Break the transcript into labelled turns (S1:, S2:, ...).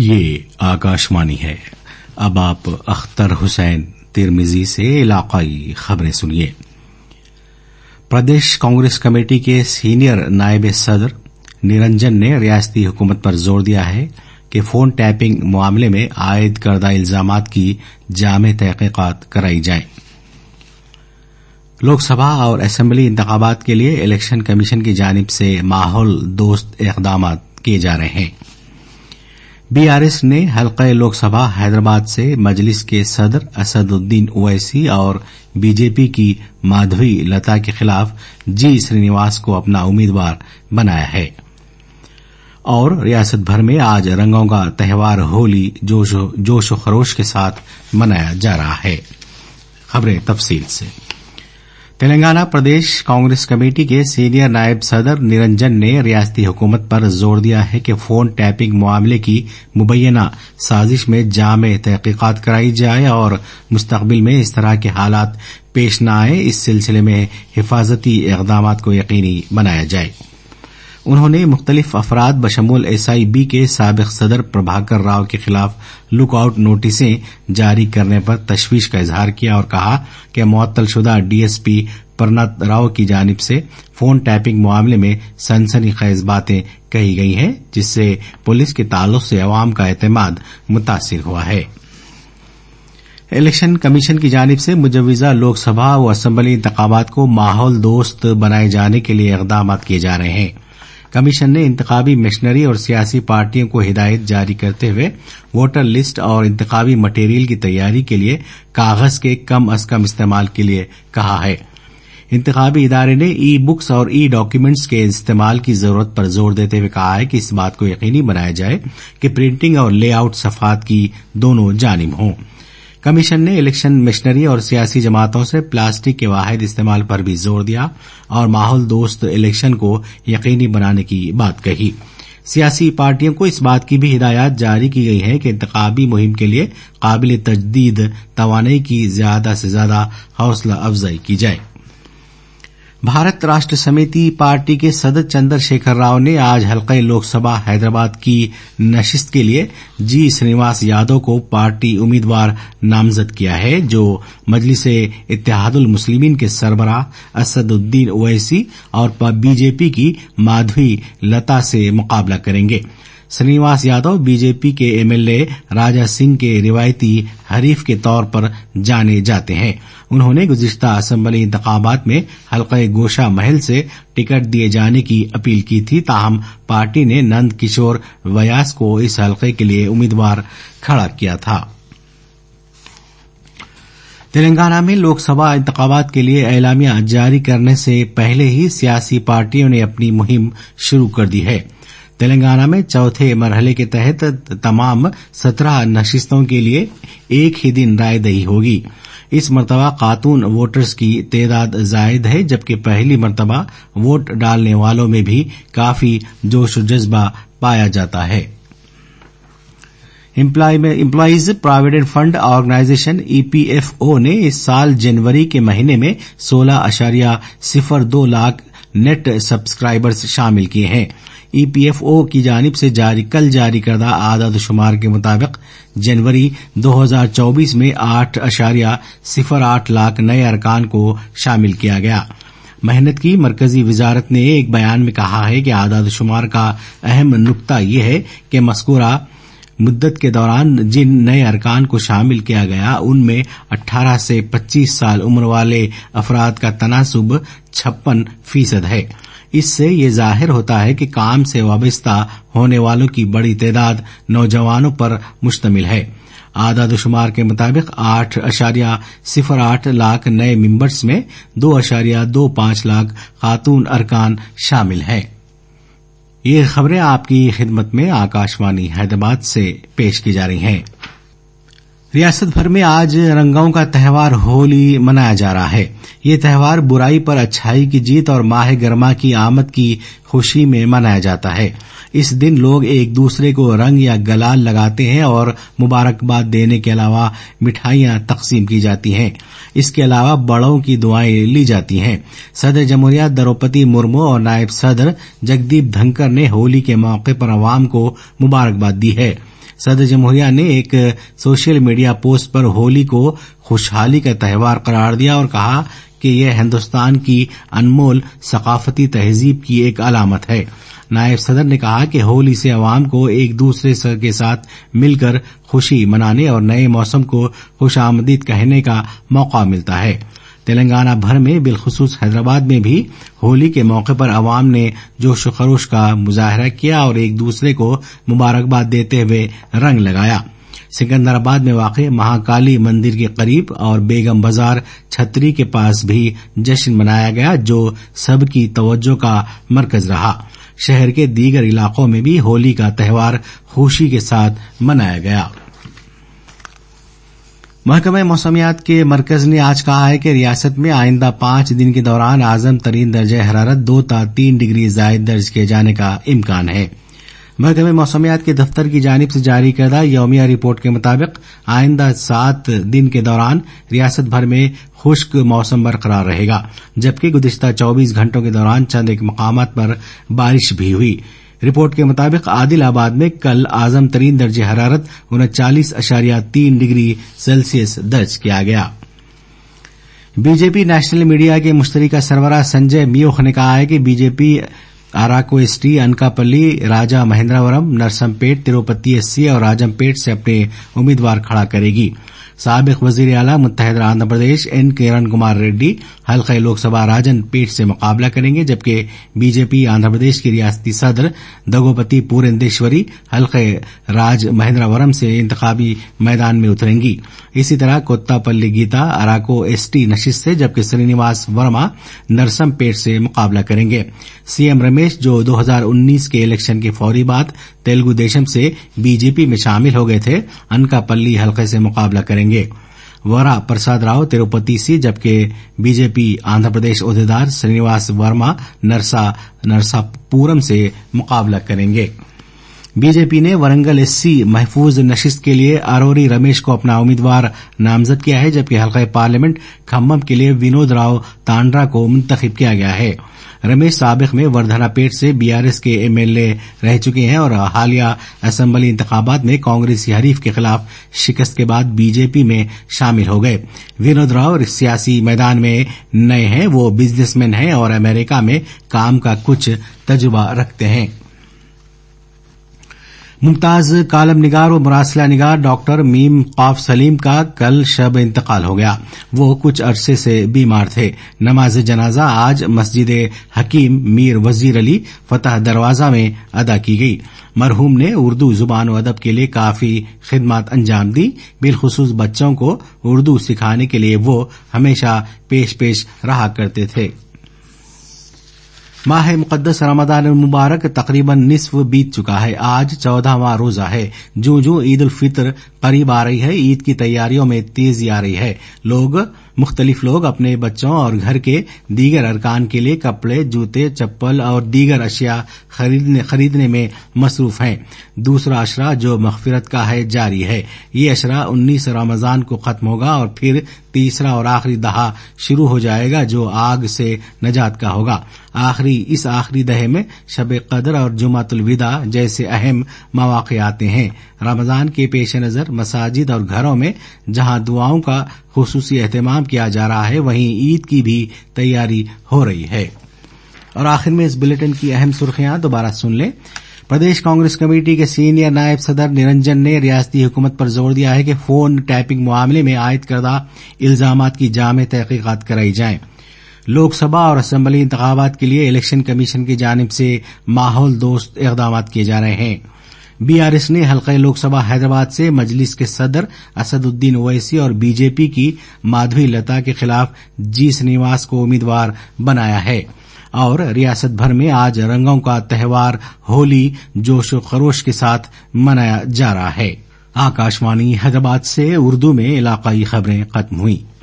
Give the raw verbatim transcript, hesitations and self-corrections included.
S1: یہ آکاشوانی ہے۔ اب آپ اختر حسین ترمذی سے علاقائی خبریں سنیے۔ پردیش کانگریس کمیٹی کے سینئر نائب صدر نرنجن نے ریاستی حکومت پر زور دیا ہے کہ فون ٹیپنگ معاملے میں عائد کردہ الزامات کی جامع تحقیقات کرائی جائیں۔ لوک سبھا اور اسمبلی انتخابات کے لیے الیکشن کمیشن کی جانب سے ماحول دوست اقدامات کیے جا رہے ہیں۔ بی آر ایس نے حلقہ لوک سبھا حیدرآباد سے مجلس کے صدر اسد الدین اویسی اور بی جے پی کی مادھوی لتا کے خلاف جی سرینواس کو اپنا امیدوار بنایا ہے، اور ریاست بھر میں آج رنگوں کا تہوار ہولی جوش و, جوش و خروش کے ساتھ منایا جا رہا ہے۔ خبریں تفصیل سے۔ تلنگانہ پردیش کانگریس کمیٹی کے سینئر نائب صدر نرنجن نے ریاستی حکومت پر زور دیا ہے کہ فون ٹیپنگ معاملے کی مبینہ سازش میں جامع تحقیقات کرائی جائے اور مستقبل میں اس طرح کے حالات پیش نہ آئیں، اس سلسلے میں حفاظتی اقدامات کو یقینی بنایا جائے۔ انہوں نے مختلف افراد بشمول ایس آئی بی کے سابق صدر پربھاکر راؤ کے خلاف لک آؤٹ نوٹسیں جاری کرنے پر تشویش کا اظہار کیا اور کہا کہ معطل شدہ D S P Praneeth Rao کی جانب سے فون ٹیپنگ معاملے میں سنسنی خیز باتیں کہی گئی ہیں، جس سے پولیس کے تعلق سے عوام کا اعتماد متاثر ہوا ہے۔ الیکشن کمیشن کی جانب سے مجوزہ لوک سبھا و اسمبلی انتخابات کو ماحول دوست بنائے جانے کے لیے اقدامات کیے جا رہے ہیں۔ کمیشن نے انتخابی مشنری اور سیاسی پارٹیوں کو ہدایت جاری کرتے ہوئے ووٹر لسٹ اور انتخابی مٹیریل کی تیاری کے لیے کاغذ کے کم از کم استعمال کے لیے کہا ہے۔ انتخابی ادارے نے ای بکس اور ای ڈاکیومنٹس کے استعمال کی ضرورت پر زور دیتے ہوئے کہا ہے کہ اس بات کو یقینی بنایا جائے کہ پرنٹنگ اور لے آؤٹ صفحات کی دونوں جانب ہوں۔ کمیشن نے الیکشن مشنری اور سیاسی جماعتوں سے پلاسٹک کے واحد استعمال پر بھی زور دیا اور ماحول دوست الیکشن کو یقینی بنانے کی بات کہی۔ سیاسی پارٹیوں کو اس بات کی بھی ہدایات جاری کی گئی ہے کہ انتخابی مہم کے لیے قابل تجدید توانائی کی زیادہ سے زیادہ حوصلہ افزائی کی جائے۔ بھارت راشٹر سمیتی پارٹی کے صدر چندر شیکھر راؤ نے آج حلقہ لوک سبھا حیدرآباد کی نشست کے لیے جی سرینواس یادو کو پارٹی امیدوار نامزد کیا ہے، جو مجلس اتحاد المسلمین کے سربراہ اسد الدین اویسی اور بی جے پی کی مادھوی لتا سے مقابلہ کریں گے۔ Srinivas Yadav B J P کے M L A Raja Singh کے روایتی حریف کے طور پر جانے جاتے ہیں۔ انہوں نے گزشتہ اسمبلی انتخابات میں حلقہ گوشہ محل سے ٹکٹ دیے جانے کی اپیل کی تھی، تاہم پارٹی نے نند کشور ویاس کو اس حلقے کے لیے امیدوار کھڑا کیا تھا۔ تلنگانہ میں لوک سبھا انتخابات کے لیے اعلامیہ جاری کرنے سے پہلے ہی سیاسی پارٹیوں نے اپنی مہم شروع کر دی ہے۔ تلنگانہ میں چوتھے مرحلے کے تحت تمام سترہ نشستوں کے لیے ایک ہی دن رائے دہی ہوگی۔ اس مرتبہ خاتون ووٹرز کی تعداد زائد ہے، جبکہ پہلی مرتبہ ووٹ ڈالنے والوں میں بھی کافی جوش و جذبہ پایا جاتا ہے۔ Employees provident fund organisation E P F O نے اس سال جنوری کے مہینے میں سولہ اشاریہ صفر دو لاکھ نیٹ سبسکرائبرز شامل کیے ہیں۔ ای پی ایف او کی جانب سے جاری کل جاری کردہ اعداد و شمار کے مطابق جنوری دو ہزار چوبیس میں آٹھ اشاریہ صفر آٹھ لاکھ نئے ارکان کو شامل کیا گیا۔ محنت کی مرکزی وزارت نے ایک بیان میں کہا ہے کہ اعداد و شمار کا اہم نقطہ یہ ہے کہ مذکورہ مدت کے دوران جن نئے ارکان کو شامل کیا گیا ان میں اٹھارہ سے پچیس سال عمر والے افراد کا تناسب چھپن فیصد ہے۔ اس سے یہ ظاہر ہوتا ہے کہ کام سے وابستہ ہونے والوں کی بڑی تعداد نوجوانوں پر مشتمل ہے۔ اعداد و شمار کے مطابق آٹھ اشاریہ صفر آٹھ لاکھ نئے ممبرس میں دو اشاریہ دو پانچ لاکھ خاتون ارکان شامل ہیں۔ یہ خبریں آپ کی خدمت میں آکاشوانی حیدرآباد سے پیش کی جا رہی ہیں۔ ریاست بھر میں آج رنگوں کا تہوار ہولی منایا جا رہا ہے۔ یہ تہوار برائی پر اچھائی کی جیت اور ماہ گرما کی آمد کی خوشی میں منایا جاتا ہے۔ اس دن لوگ ایک دوسرے کو رنگ یا گلال لگاتے ہیں اور مبارکباد دینے کے علاوہ مٹھائیاں تقسیم کی جاتی ہیں۔ اس کے علاوہ بڑوں کی دعائیں لی جاتی ہیں۔ صدر جمہوریہ دروپدی مرمو اور نائب صدر جگدیپ دھنکر نے ہولی کے موقع پر عوام کو مبارکباد دی ہے۔ صدر جمہوریہ نے ایک سوشل میڈیا پوسٹ پر ہولی کو خوشحالی کا تہوار قرار دیا اور کہا کہ یہ ہندوستان کی انمول ثقافتی تہذیب کی ایک علامت ہے. نائب صدر نے کہا کہ ہولی سے عوام کو ایک دوسرے کے ساتھ مل کر خوشی منانے اور نئے موسم کو خوش آمدید کہنے کا موقع ملتا ہے. تلنگانہ بھر میں بالخصوص حیدرآباد میں بھی ہولی کے موقع پر عوام نے جوش و خروش کا مظاہرہ کیا اور ایک دوسرے کو مبارکباد دیتے ہوئے رنگ لگایا. سکندرآباد میں واقع مہاکالی مندر کے قریب اور بیگم بازار چھتری کے پاس بھی جشن منایا گیا جو سب کی توجہ کا مرکز رہا. شہر کے دیگر علاقوں میں بھی ہولی کا تہوار خوشی کے ساتھ منایا گیا. محکمہ موسمیات کے مرکز نے آج کہا ہے کہ ریاست میں آئندہ پانچ دن کے دوران اعظم ترین درجہ حرارت دو تا تین ڈگری زائد درج کیے جانے کا امکان ہے. محکمہ موسمیات کے دفتر کی جانب سے جاری کردہ یومیہ رپورٹ کے مطابق آئندہ سات دن کے دوران ریاست بھر میں خشک موسم برقرار رہے گا جبکہ گزشتہ چوبیس گھنٹوں کے دوران چند ایک مقامات پر بارش بھی ہوئی. رپورٹ کے مطابق عادل آباد میں کل اعظم ترین درجہ حرارت انچالیس اشاریہ تین ڈگری سیلسیس درج کیا گیا. B J P national media کے مشترکہ سربراہ سنجے میوخ نے کہا ہے کہ B J P Araku S T Anakapalli Rajamahendravaram Narsampet Tirupati S C اور راجم پیٹ سے اپنے امیدوار کھڑا کرے گی. سابق وزیر اعلی متحدہ آندھرا پردیش این کرن کمار ریڈی حلقہ لوک سبھا راجن پیٹ سے مقابلہ کریں گے جبکہ B J P Andhra Pradesh کی ریاستی صدر دگوپتی پورندیشوری حلقہ راج مہندراورم سے انتخابی میدان میں اتریں گی. اسی طرح کوتا پلی گیتا اراکو ایس ٹی نشست سے جبکہ سرینیواس ورما نرسم پیٹ سے مقابلہ کریں گے. سی ایم رمیش جو دو ہزار انیس کے الیکشن کے فوری بعد تیلگو دیشم سے بی جے پی میں شامل ہو گئے تھے انکاپلی حلقے سے مقابلہ کریں گے. ورا پرساد راؤ تروپتی سے جبکہ B J P Andhra Pradesh عہدیدار سرینیواس ورما نرسا نرسا پورم سے مقابلہ کریں گے. بی جے پی نے ورنگل ایس سی محفوظ نشست کے لیے اروری رمیش کو اپنا امیدوار نامزد کیا ہے جبکہ حلقہ پارلیمنٹ کھمم کے لیے ونود راؤ تانڈرا کو منتخب کیا گیا ہے. رمیش سابق میں وردھنا پیٹ سے B R S M M L اے رہ چکے ہیں اور حالیہ اسمبلی انتخابات میں کانگریسی حریف کے خلاف شکست کے بعد بی جے پی میں شامل ہو گئے. ونود راؤ سیاسی میدان میں نئے ہیں. وہ بزنس مین ہیں اور امریکہ میں کام کا کچھ تجربہ رکھتے ہیں. ممتاز کالم نگار و مراسلہ نگار ڈاکٹر میم قاف سلیم کا کل شب انتقال ہو گیا. وہ کچھ عرصے سے بیمار تھے. نماز جنازہ آج مسجد حکیم میر وزیر علی فتح دروازہ میں ادا کی گئی. مرحوم نے اردو زبان و ادب کے لیے کافی خدمات انجام دی. بالخصوص بچوں کو اردو سکھانے کے لیے وہ ہمیشہ پیش پیش رہا کرتے تھے. ماہ مقدس رمضان المبارک تقریباً نصف بیت چکا ہے. آج چودہواں روزہ ہے. جو جو عید الفطر قریب آ رہی ہے عید کی تیاریوں میں تیزی آ رہی ہے. لوگ مختلف لوگ اپنے بچوں اور گھر کے دیگر ارکان کے لیے کپڑے جوتے چپل اور دیگر اشیاء خریدنے خریدنے میں مصروف ہیں. دوسرا اشرا جو مغفرت کا ہے جاری ہے. یہ اشرا انیس رمضان کو ختم ہوگا اور پھر تیسرا اور آخری دہا شروع ہو جائے گا جو آگ سے نجات کا ہوگا. آخری اس آخری دہے میں شب قدر اور جمعۃ الوداع جیسے اہم مواقع آتے ہیں. رمضان کے پیش نظر مساجد اور گھروں میں جہاں دعاؤں کا خصوصی اہتمام کیا جا رہا ہے وہیں عید کی بھی تیاری ہو رہی ہے. اور آخر میں اس بلیٹن کی اہم سرخیاں دوبارہ سن لیں. پردیش کانگریس کمیٹی کے سینئر نائب صدر نرنجن نے ریاستی حکومت پر زور دیا ہے کہ فون ٹیپنگ معاملے میں عائد کردہ الزامات کی جامع تحقیقات کرائی جائیں. لوک سبھا اور اسمبلی انتخابات کے لیے الیکشن کمیشن کی جانب سے ماحول دوست اقدامات کیے جا رہے ہیں. بی آر ایس نے حلقہ لوک سبھا حیدرآباد سے مجلس کے صدر اسد الدین اویسی اور بی جے پی کی مادھوی لتا کے خلاف جی سرینیواس کو امیدوار بنایا ہے. اور ریاست بھر میں آج رنگوں کا تہوار ہولی جوش و خروش کے ساتھ منایا جا رہا ہے. آکاشوانی حیدرآباد سے اردو میں علاقائی خبریں ختم ہوئیں.